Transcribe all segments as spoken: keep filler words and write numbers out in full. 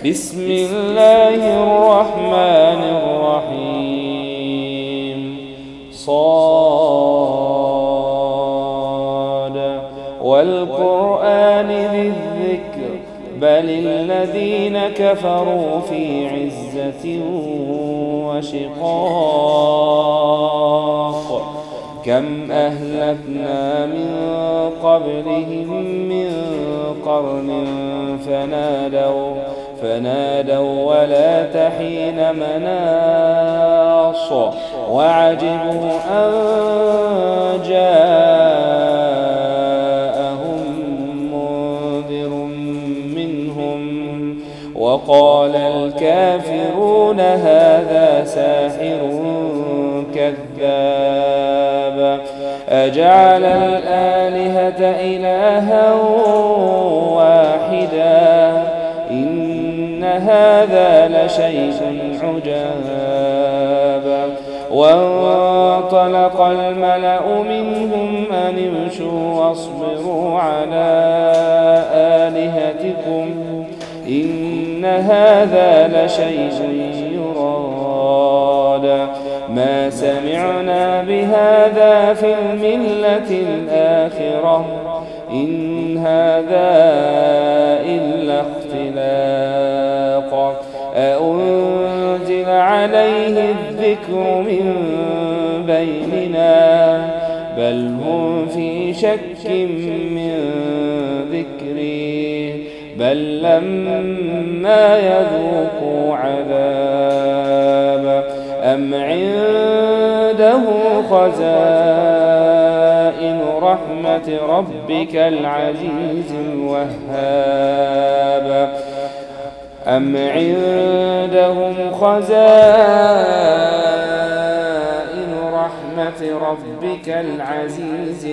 بسم الله الرحمن الرحيم صاد والقرآن ذي الذكر بل الذين كفروا في عزة وشقاق كم أهلكنا من قبلهم من قرن فنادوا فنادوا ولا تحين مناص وعجبوا أن جاءهم منذر منهم وقال الكافرون هذا ساحر كذاب أجعل الآلهة إلها واحدا إن هذا لشيء عجاب وانطلق الملأ منهم أن امشوا واصبروا على آلهتكم إن هذا لشيء يراد ما سمعنا بهذا في الملة الآخرة إن هذا إلا اختلاق أأنزل عليه الذكر من بيننا بل هم في شك من ذكري بل لما يذوقوا عذاب أم عنده خزائن رحمة ربك العزيز الوهاب أم عندهم خزائن رحمة ربك العزيز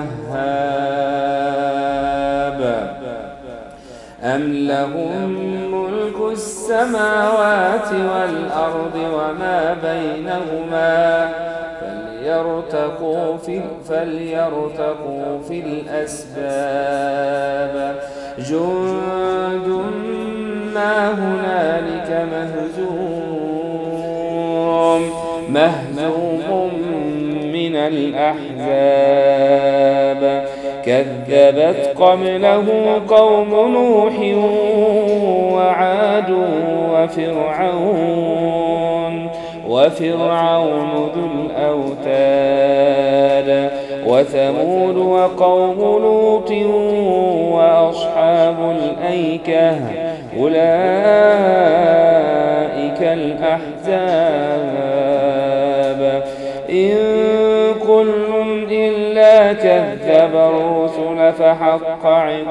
الوهاب أم لهم ملك السماوات والأرض وما بينهما فليرتقوا في, فليرتقوا في الأسباب جند ما هنالك مهزوم مهزوم من الأحزاب كذبت قبله قوم نوح وعاد وفرعون وفرعون ذو الأوتاد وثمود وقوم لوط وأصحاب الأيكة أولئك الأحزاب إن كل إلا كذب الرسل فحق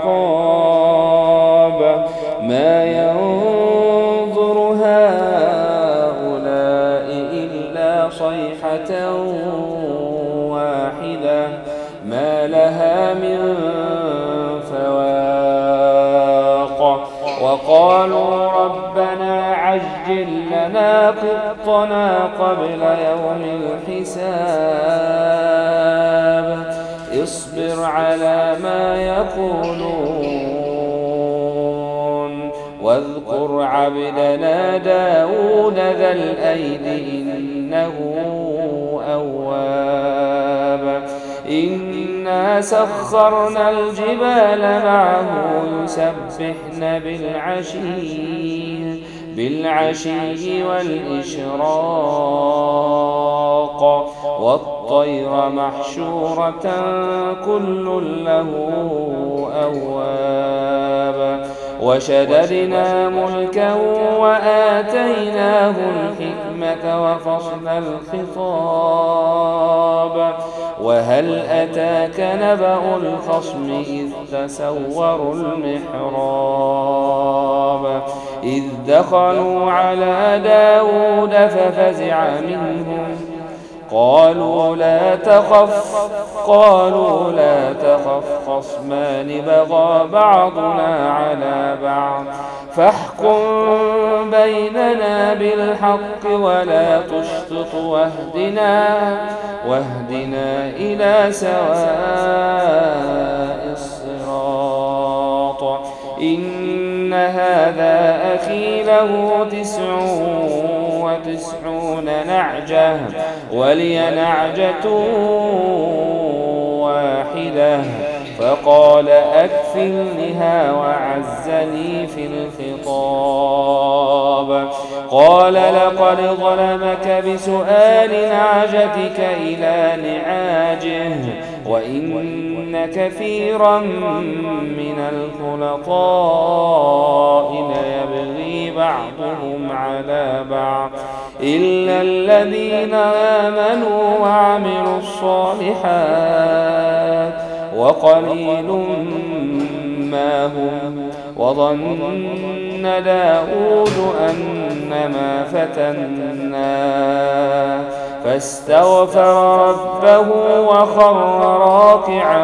عقاب ما ينظر هؤلاء إلا صيحة واحدة ما لها من فواق وقالوا ربنا عجل لنا قطنا قبل يوم الحساب اصبر على ما يقولون واذكر عبدنا داود ذا الأيد إنه أواب إنا سخرنا الجبال معه يسبحن بالعشي بالعشي والإشراق والطير محشورة كل له أواب وشددنا ملكه وآتيناه الحكمة وفصل الخطاب وهل أتاك نبأ الخصم إذ تسوروا المحراب إذ دخلوا على داود ففزع منهم قالوا لا تخف قالوا لا تخف خصمان بغى بعضنا على بعض فاحكم بيننا بالحق ولا تشطط واهدنا واهدنا إلى سواء الصراط إن هذا أخي له تسع وتسعون نعجة ولي نعجة واحدة فقال أكفلنها وعزني في الخطاب. قال لقد ظلمك بسؤال نعجتك إلى نعاجه وإن كثيرا من الخلطاء ليبغي بعضهم على بعض إلا الذين آمنوا وعملوا الصالحات وقليل ما هم. وظن داود أنما فتناه فاستغفر ربه وخر راكعا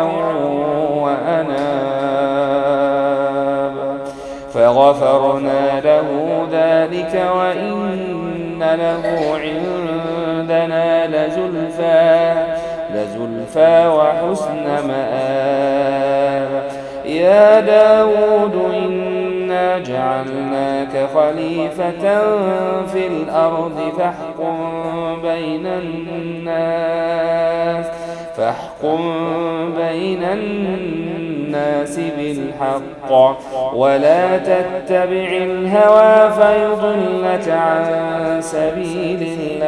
وأناب فغفرنا له ذلك وإن له عندنا لزلفى لزلفى وحسن مآب. يا داود إنا جعلناك خليفة في الأرض فاحكم بين الناس فاحكم بين الناس بالحق ولا تتبع الهوى فيضلك عن سبيل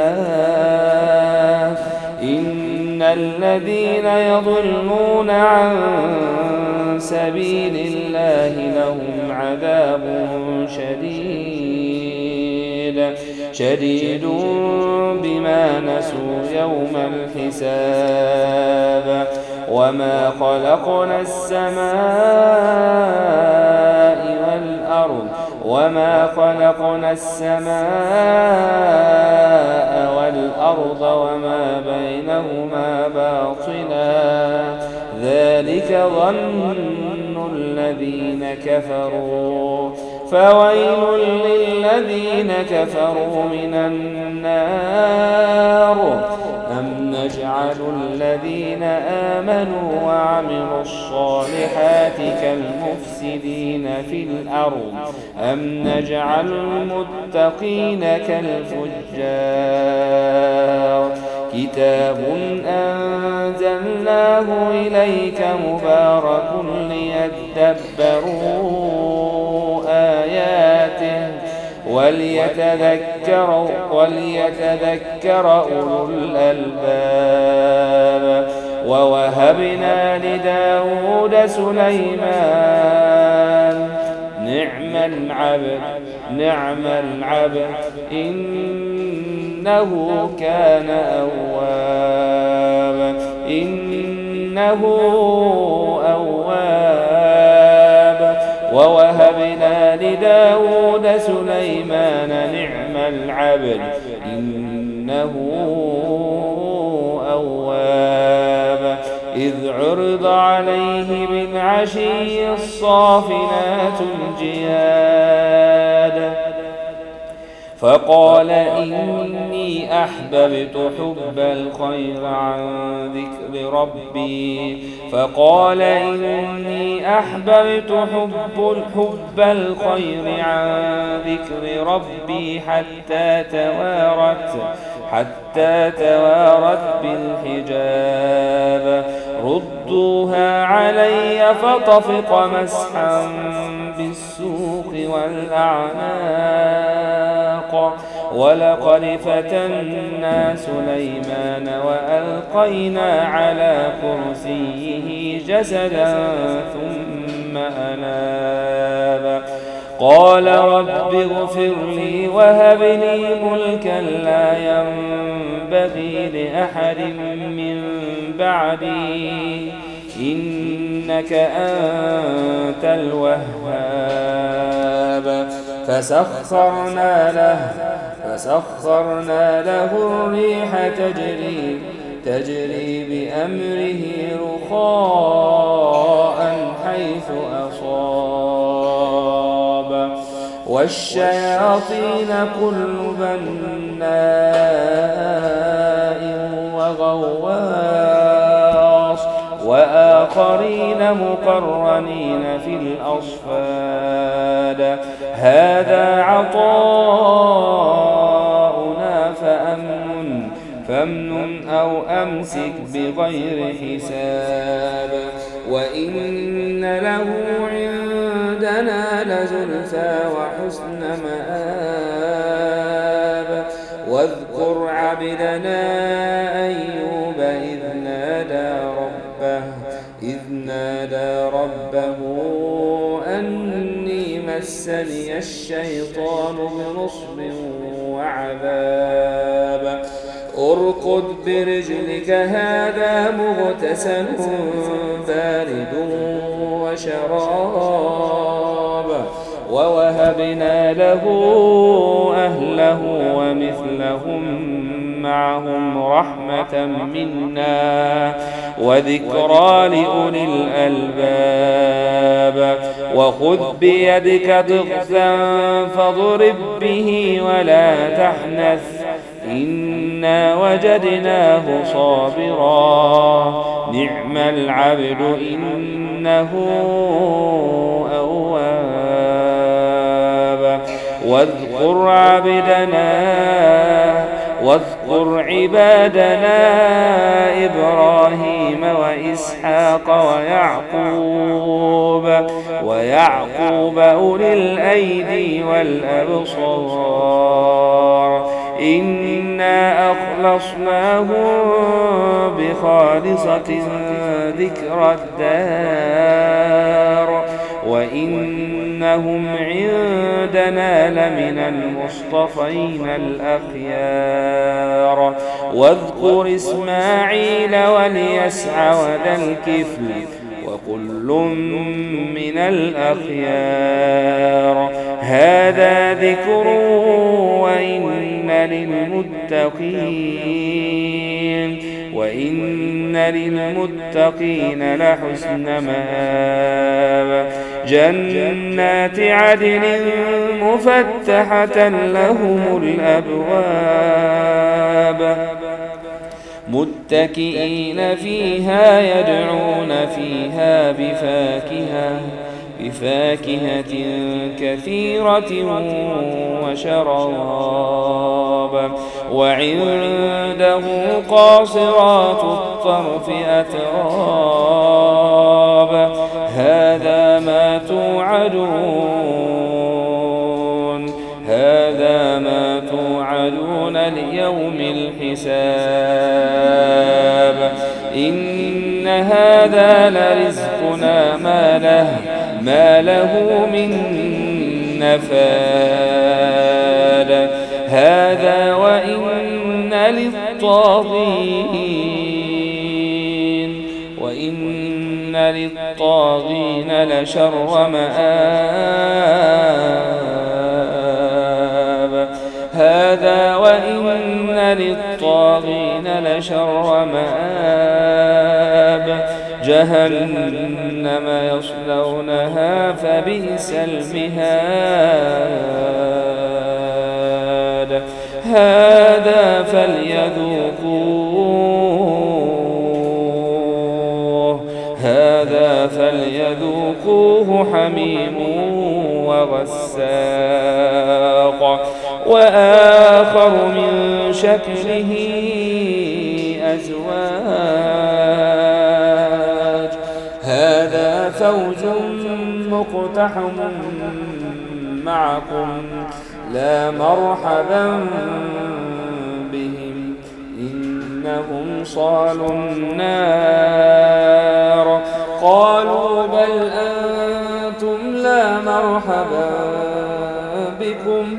الله إن الذين يضلون عن سبيل الله لهم عذاب شديد شديد بما نسوا يوم الحساب. وما خلقنا السماء والأرض وما خلقنا السماء والأرض وما بينهما باطلا ذلك ظن الذين كفروا فويل للذين كفروا من النار. أم نجعل الذين آمنوا وعملوا الصالحات كالمفسدين في الأرض أم نجعل المتقين كالفجار. كتاب أنزلناه إليك مبارك ليدبروا آياته وليتذكر وليتذكر أولو الألباب. ووهبنا لداود سليمان نعم العبد نعم العبد إنه كان أوابا إنه أواب. ووهبنا لداود سليمان نعم العبد إنه أواب. إذ عرض عليه بالعشي الصافنات الجياد فقال إني أحببت حب الخير عن ذكر ربي فقال إني أحببت حب الحب الخير عن ذكر ربي حتى توارت حتى توارت بالحجاب. ردوها علي فطفق مسحا بالسوق والأعناق. ولقد فتنا سليمان وألقينا على كرسيه جسدا ثم أناب. قال رب اغفر لي وهب لي ملكا لا ينبغي لأحد من بعدي إنك أنت الوهاب. فسخرنا له فسخرنا له الريح تجري تجري بأمره رخاء حيث أصاب والشياطين كل بناء وغواص وآخرين مقرنين في الأصفاد هذا عطاؤنا فأمن فامنن أو أمسك بغير حساب وإن له عندنا لزلفى وحسن مآب واذكر عبدنا أيوب إذ نادى ربه إذ نادى ربه أني مسني الشيطان بنصب وعذاب اركض برجلك هذا مغتسل بارد وشراب ووهبنا له أهله ومثلهم معهم رحمة منا وذكرى لأولي الألباب وخذ بيدك ضغثا فاضرب به ولا تحنث إنا وجدناه صابرا نعم العبد إنه أواب واذكر عبدنا واذكر عبادنا إبراهيم وإسحاق ويعقوب ويعقوب أولي الأيدي والأبصار إنا أخلصناهم بخالصة ذكر الدار وإنهم عندنا لمن المصطفين الأخيار واذكر إسماعيل واليسع وذا الكفل وكل من الأخيار هذا ذكر وإن للمتقين وإن للمتقين لحسن مآب جنات عدن مفتحة لهم الأبواب متكئين فيها يدعون فيها بفاكهة بفاكهة كثيرة وشراب وعنده قاصرات الطرف أتراب هذا ما توعدون هذا ما توعدون ليوم الحساب إن هذا لرزقنا ما له ما له من نفاد هذا وإن للطاغين وإن للطاغين لشر مآب هذا وإن للطاغين لشر مآب جهنم يصلونها فبئس المهاد هذا فليذوقوه هذا فليذوقوه حميم وغساق وآخر من شكله أزواج هذا فوج مقتحم معكم لا مرحبا بهم إنهم صالوا النار قالوا بل أنتم لا مرحبا بكم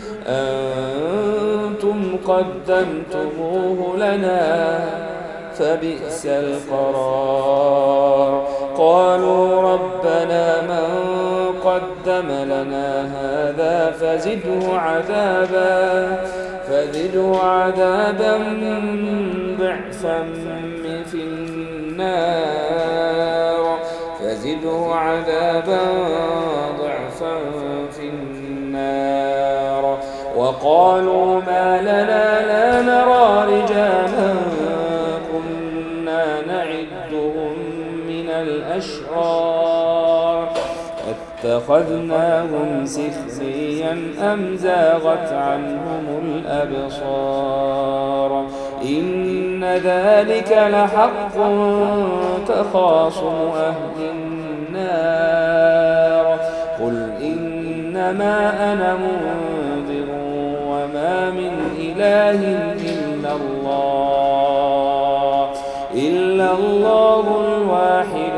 أنتم قدمتموه لنا فبئس القرار قالوا ربنا من قدم لنا هذا فزده عذابا فزده عذابا ضعفا في النار فزده عذابا ضعفا في النار وقالوا ما لنا لا نرى رجالا كنا نعدهم أخذناهم سخريا أم زاغت عنهم الأبصار إن ذلك لحق تخاصم أهل النار قل إنما أنا منذر وما من إله إلا الله إلا الله الواحد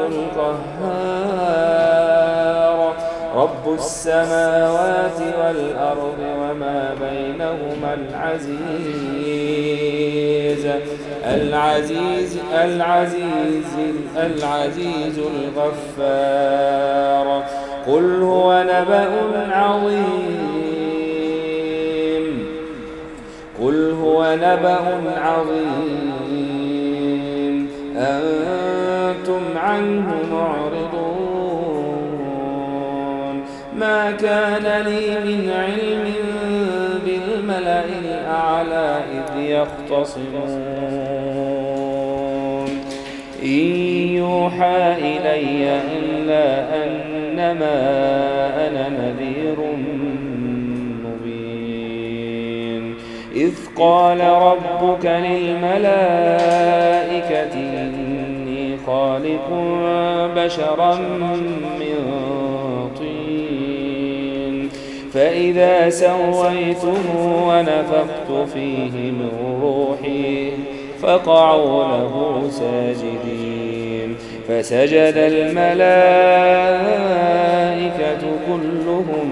القهار رب السماوات والأرض وما بينهما العزيز العزيز العزيز العزيز الغفار قل هو نبأ عظيم قل هو نبأ عظيم أنتم عنه معرضون ما كان لي من علم بالملأ الأعلى إذ يختصمون إن يوحى إلي إلا أنما أنا نذير مبين إذ قال ربك للملائكة إني خالق بشرا من طين فإذا سويته ونفخت فيه من روحي فقعوا له ساجدين فسجد الملائكة كلهم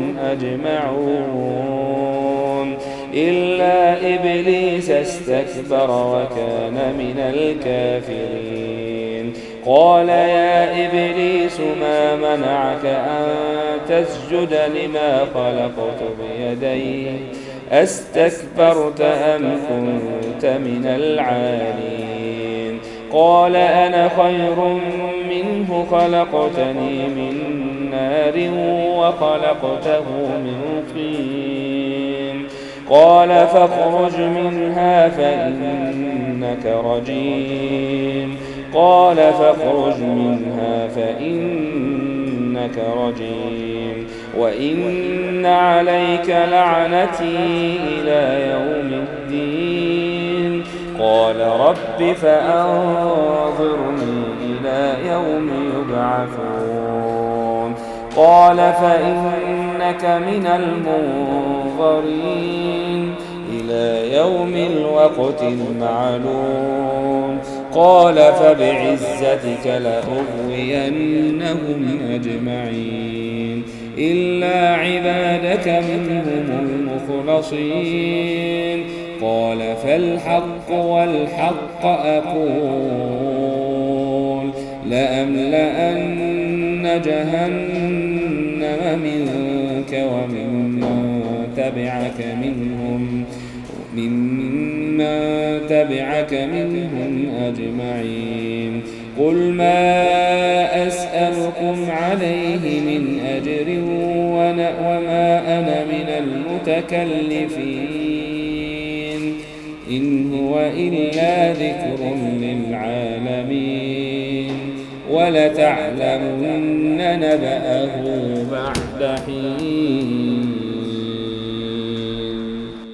أجمعون إلا إبليس استكبر وكان من الكافرين قال يا إبليس ما منعك أن تسجد لما خلقت بيدي أستكبرت أم كنت من العالين قال أنا خير منه خلقتني من نار وخلقته من طين قال فاخرج منها فإنك رجيم قال فاخرج منها فإنك رجيم وإن عليك لعنتي إلى يوم الدين قال رب فأنظرني إلى يوم يبعثون قال فإنك من المنظرين إلى يوم الوقت المعلوم قال فبعزتك لأغوينهم أجمعين إلا عبادك منهم المخلصين قال فالحق والحق أقول لأملأن جهنم منك وممن تبعك منهم ممن تبعك منهم أجمعين قل ما أسألكم عليه من أجر وما أنا من المتكلفين إن هو إلا ذكر للعالمين ولتعلمن نبأه بعد حين